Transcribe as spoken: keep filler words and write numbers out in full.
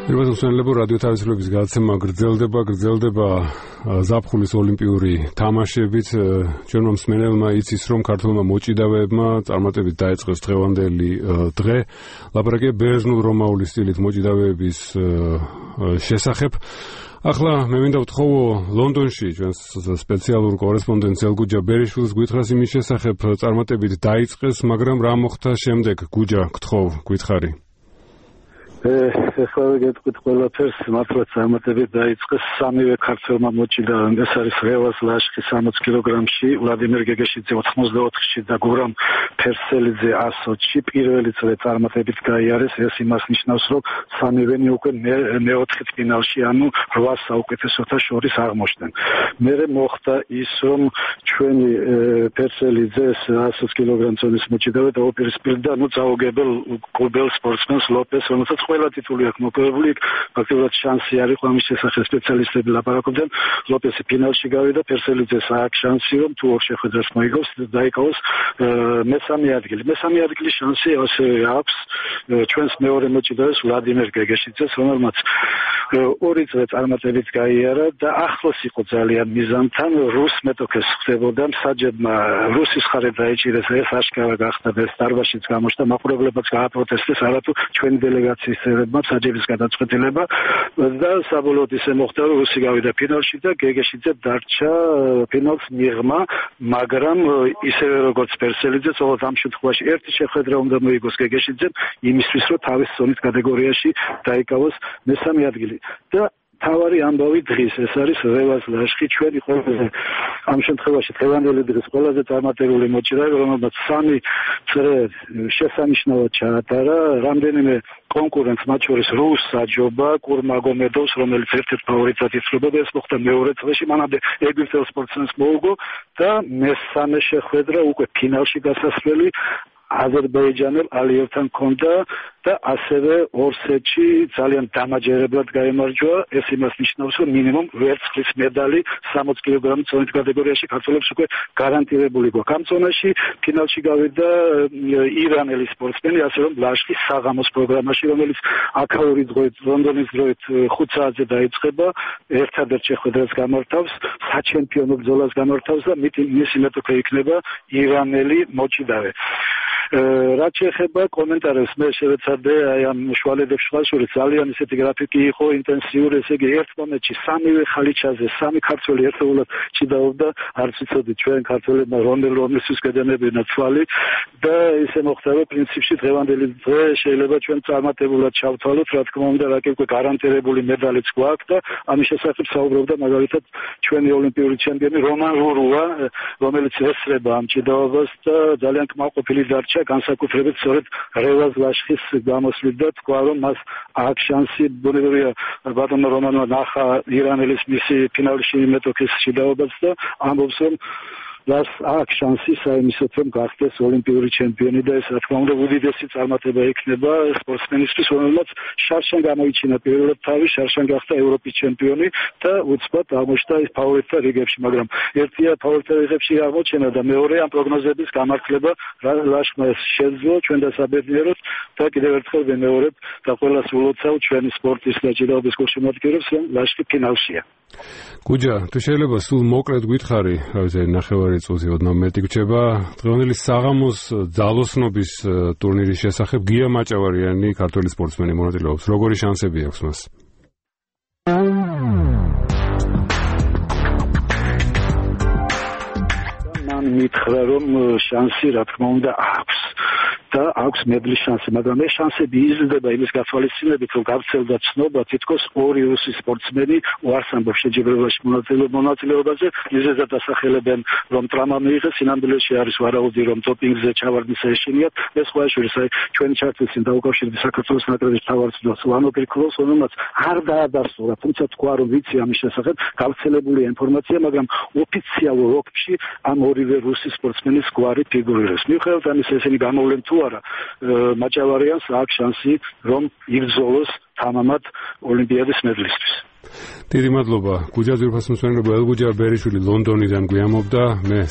პირველად მსმენელებო რადიო თავისუფლების გადაცემა გრძელდება, გრძელდება ზაფხულის ოლიმპიური თამაშებით. ჩვენმა მსმენელმა იცის, რომ ქართველმა მოჭიდავეებმა წარმატებით დაიწყეს დღევანდელი დღე. ლაპარაკია ბერძნულ-რომაული სტილით მოჭიდავეების შესახებ. ახლა მე მინდა ვთხოვო ლონდონში ჩვენს სპეციალურ კორესპონდენტს ელგუჯა ბერიშვილს გითხრას იმის შესახებ წარმატებით დაიწყეს, მაგრამ რა მოხდა შემდეგ? გუჯა, გთხოვ, გითხარი. ეხლა ვიგეთქვით ყველაფერს, მართლა წარმატებით დაიწყეს სამივე ქართველმა მოჭიდავემ. ეს არის რევაზ ლაშხი სამოც კილოგრამში, ვლადიმერ გეგეშიძე ოცდაოთხში და გურამ ფერსელიძე ასოცში. პირველი წრე წარმატებით გაიარეს. ეს იმას ნიშნავს, რომ სამივენი უკვე მეოთხე ფინალში, ანუ რვა საუკეთესოთა შორის აღმოჩნდნენ. მერე მოხდა ის, რომ ჩვენი ფერსელიძე ასოც კილოგრამ წონის მოჭიდავე დაუპირისპირდა ნუ წაუგებელ კუბელ სპორტსმენს ლოპეს, რომელსაც ყველა ტიტული აქვს მოპოვებული. ფაქტობრივად შანსი არ იყო ამის შესახებ, სპეციალისტები ლაპარაკობდნენ. ლოპესი ფინალში გავიდა, ფერსელიძეს აქვს შანსი, რომ თუ ორ შეხვედრას მოიგოს, დაიკავოს მესამე ადგილი. მესამე ადგილის შანსი ასევე აქვს ჩვენს მეორე მოჭიდავეს ვლადიმერ გეგეშიძეს, რომელმაც ორი წრე წარმატებით გაიარა და ახლოს იყო ძალიან მიზანთან. რუს მეტოქეს ხდებოდა, მსაჯებმა რუსის ხარე დაიჭირეს, ეს აშკარა გახდა და ეს დარბაზშიც გამოჩნდა, მაყურებლებაც გააპროტესტეს, არათუ ჩვენი დელეგაციის წევრებმა მსაჯების გადაწყვეტილება და საბოლოოდ ისე მოხდა, რომ რუსი გავიდა ფინალში და გეგეშიძე დარჩა ფინალს მიღმა, მაგრამ ისევე როგორც ფერსელიძე, თუმცა ამ შემთხვევაში ერთი შეხვედრა უნდა მოიგოს გეგეშიძემ იმისთვის, რომ თავის ზონის კატეგორიაში დაიკავოს მესამე ადგილი. და თავარი ამბავი დღის, ეს არის რევაზ ლაშხი, ჩვენი ყველაზე ამ შემთხვევაში დღევანდელი დღის ყველაზე წარმატებული მოჭიდავე, რომელმაც სამი წრე შესანიშნავად ჩაატარა. რამდენიმე კონკურენტს, მათ შორის რუს საჯობა, კურმაგომედოვს, რომელიც ერთ-ერთ ფავორიტად ითვლებოდა, ეს მოხდა მეორე წრეში, მანამდე ეგვიპტელ სპორტსმენს მოუგო და მესამე შეხვედრა უკვე ფინალში გასასვლელი აზერბაიჯანელ ალიევთან ჰქონდა და ასევე ორ სეტში ძალიან დამაჯერებლად გაემარჯვა. ეს იმას ნიშნავს, რომ მინიმუმ ვერცხლის მედალი სამოც კილოგრამის წონის კატეგორიაში ქართველებს უკვე გარანტირებული გვაქვს. ამ წონაში ფინალში გავიდა ირანელი სპორტსმენი, ასე რომ ლაშხი საღამოს პროგრამაში, რომელიც აქაური დროით, ლონდონის დროით ხუთ საათზე დაიწყება, ერთადერთ შეხვედრას გამართავს, საჩემპიონო ბრძოლას გამართავს და მისი მეტოქე იქნება ირანელი მოჭიდავე. რაც შეეხება კომენტარებს, მე შევეცადე აი ამ შუალედებს შუაშორის ძალიან ისეთი გრაფიკი იყო ინტენსიური, ესე იგი ერთ მომენტში სამივე ხალიჩაზე სამი ქართველი ერთეულად ჭიდაობდა, არც ვიცოდი ჩვენ ქართველებმა რომელ რომლისთვის გადანებინა თვალი და ისე მოხდა, რომ პრინციპში დღევანდელი დღე შეიძლება ჩვენ წარმატებულად ჩავთვალოთ, რა თქმა უნდა, რა კი უკვე გარანტირებული მედალიც გვაქვს და ამის შესახებ საუბრობდა მაგალითად ჩვენი ოლიმპიური ჩემპიონი რომან რურუა, რომელიც ესწრება ამ ჭიდაობას და ძალიან კმაყოფილი დარჩა, განსაკუთრებით სწორედ რევაზ ლაშხის გამოსვლით და თქვა, რომ მას აქვს შანსი. ბუნებრივია, ბატონო რომანმა ნახა ირანელის მისი ფინალში მეტოქის ჭიდაობას და ამბობს, რომ მას აქვს შანსი საიმისოდ, რომ გახდეს ოლიმპიური ჩემპიონი და ეს რა თქმა უნდა უდიდესი წარმატება იქნება სპორტსმენისთვის, რომელმაც შარშან გამოიჩინა პირველად თავი, შარშან გახდა ევროპის ჩემპიონი და უცბად აღმოჩნდა ის ფავორიტთა რიგებში, მაგრამ ერთია ფავორიტთა რიგებში აღმოჩენა და მეორე ამ პროგნოზების გამართლება ლაშხმა შეძლო ჩვენ დასაბედნიეროთ და კიდევ ერთხელ ვიმეორებ და ყველას ულოცავ ჩვენი სპორტის და ჭიდაობის გულშემატკივრებს, რომ ლაშხი ფინალშია. გუჯა, თუ შეიძლება სულ მოკლედ გითხარი, რა ვიცი, ნახევარი წუთი ოდნავ მეტი გრჩება, დღევანდელი საღამოს ძალოსნობის ტურნირის შესახებ გია მაჭავარიანი ქართველი სპორტსმენი მონაწილეობს. როგორი შანსები აქვს მას? მან მითხრა, რომ შანსი რა თქმა უნდა აქვს და აქვს მედლის შანსი, მაგრამ ეს შანსები იზრდება იმის გათვალისწინებით, რომ გავრცელდა ცნობა, თითქოს ორი რუსი სპორტსმენი უარს ამბობს შეჯიბრებაში მონაწილეობაზე, მიზეზად ასახელებენ, რომ ტრამა მიიღეს, სინამდვილეში არის ვარაუდი, რომ დოპინგზე ჩავარდნის ეშინიათ. ეს ყველაშორის აი ჩვენი ჩართვისին დაუკავშირდი საქართველოს ნაკრების მთავარსარდალს ვანო პირქულოვს, რომელმაც არ დაადასტურა, თუმცა თქვა, რომ ვიცი ამის შესახებ, გავრცელებულია ინფორმაცია, მაგრამ ოფიციალურ ოფში ამ ორივე რუსი სპორტსმენის გვარი ფიგურირებს. მიუხედავად ამისა, ესენი გამოვლენ თუ არა, მაჭავარიანს აქვს შანსი, რომ იბრძოლოს თამამად ოლიმპიადის მედლისთვის. დიდი მადლობა. გუჯა ძვირფას მსმენელებო, ელგუჯა ბერიშვილი ლონდონიდან გვიამობდა. მე